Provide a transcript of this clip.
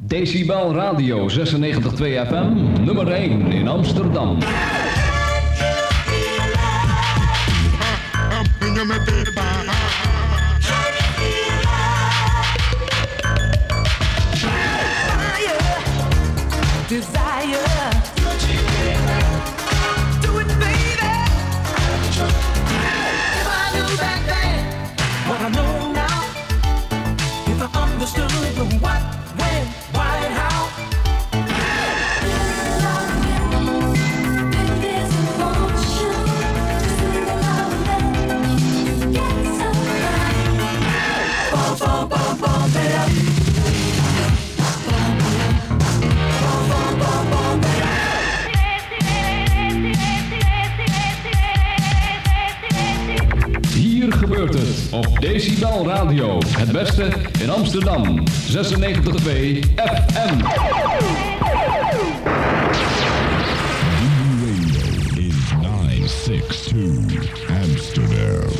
Decibel Radio 96.2 FM, nummer 1 in Amsterdam. Desire. Do it, baby. If I knew back then what I know now, if I understood the what, when, why, and how. Hier gebeurt het op Decibel Radio. Het beste in Amsterdam. 96.2 FM. Radio is 962 Amsterdam.